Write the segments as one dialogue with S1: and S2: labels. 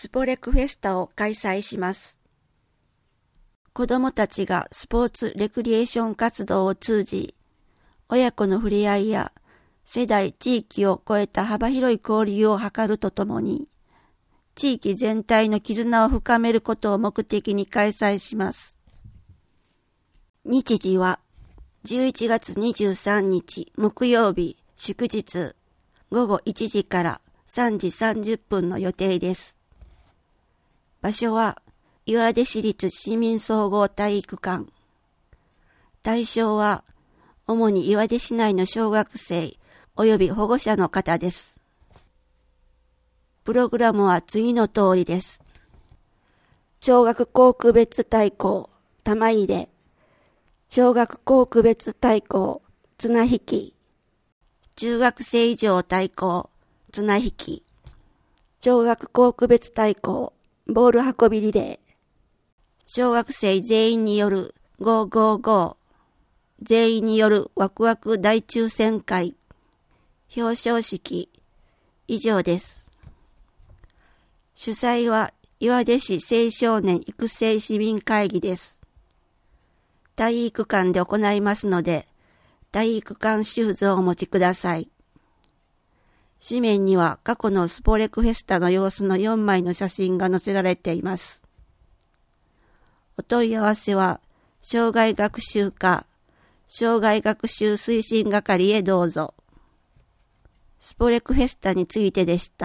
S1: スポレクフェスタを開催します。子どもたちがスポーツ・レクリエーション活動を通じ、親子の触れ合いや世代・地域を超えた幅広い交流を図るとともに、地域全体の絆を深めることを目的に開催します。日時は11月23日木曜日祝日午後1時から3時30分の予定です。場所は岩出市立市民総合体育館。対象は主に岩出市内の小学生及び保護者の方です。プログラムは次の通りです。小学校区別対抗玉入れ、小学校区別対抗綱引き、中学生以上対抗綱引き、小学校区別対抗ボール運びリレー、小学生全員による555、全員によるワクワク大抽選会、表彰式、以上です。主催は岩出市青少年育成市民会議です。体育館で行いますので、体育館シューズをお持ちください。紙面には過去のスポレクフェスタの様子の4枚の写真が載せられています。お問い合わせは、障害学習課、障害学習推進係へどうぞ。スポレクフェスタについてでした。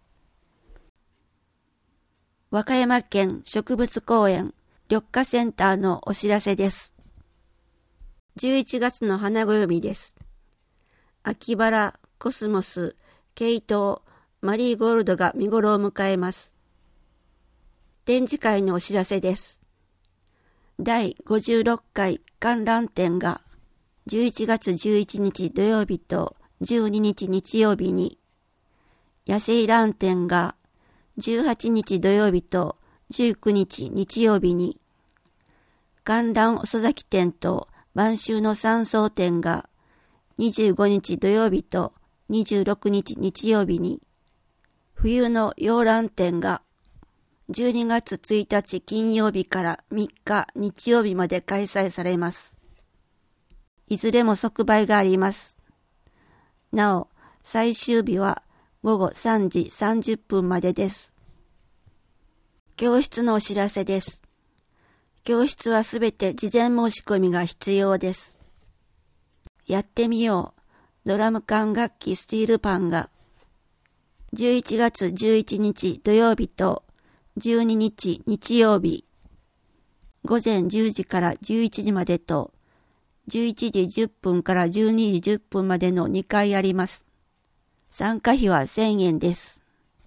S1: 和歌山県植物公園緑化センターのお知らせです。11月の花暦です。秋バラ、コスモス、ケイトウ、マリーゴールドが見頃を迎えます。展示会のお知らせです。第56回観覧展が11月11日土曜日と12日日曜日に、野生蘭展が18日土曜日と19日日曜日に、観覧遅咲き展と晩秋の山荘展が25日土曜日と26日日曜日に、冬の洋蘭展が12月1日金曜日から3日日曜日まで開催されます。いずれも即売があります。なお、最終日は午後3時30分までです。教室のお知らせです。教室はすべて事前申し込みが必要です。やってみよう。ドラム管楽器スティールパンが11月11日土曜日と12日日曜日午前10時から11時までと11時10分から12時10分までの2回あります。参加費は1000円です。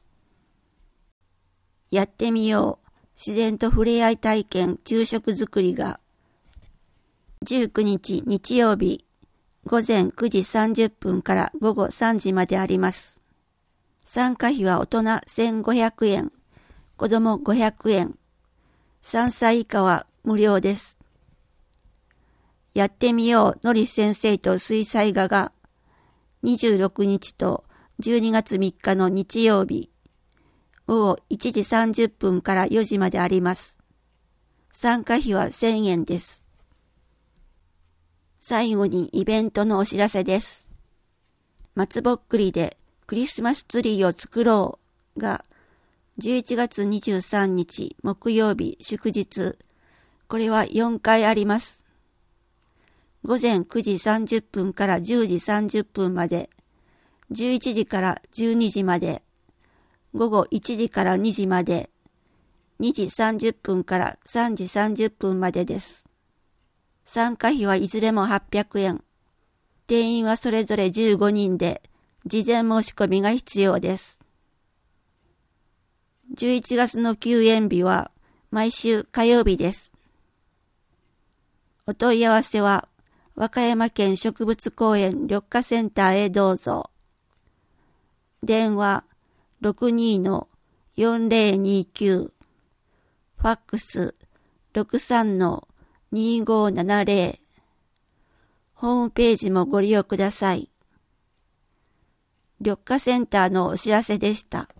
S1: やってみよう。自然と触れ合い体験昼食作りが19日日曜日午前9時30分から午後3時まであります。参加費は大人1500円、子供500円、3歳以下は無料です。やってみようのり先生と水彩画が26日と12月3日の日曜日、午後1時30分から4時まであります。参加費は1000円です。最後にイベントのお知らせです。松ぼっくりでクリスマスツリーを作ろうが11月23日木曜日祝日、これは4回あります。午前9時30分から10時30分まで、11時から12時まで、午後1時から2時まで、2時30分から3時30分までです。参加費はいずれも800円。定員はそれぞれ15人で、事前申し込みが必要です。11月の休園日は毎週火曜日です。お問い合わせは、和歌山県植物公園緑化センターへどうぞ。電話62-4029、ファックス63-2570、ホームページもご利用ください。緑化センターのお知らせでした。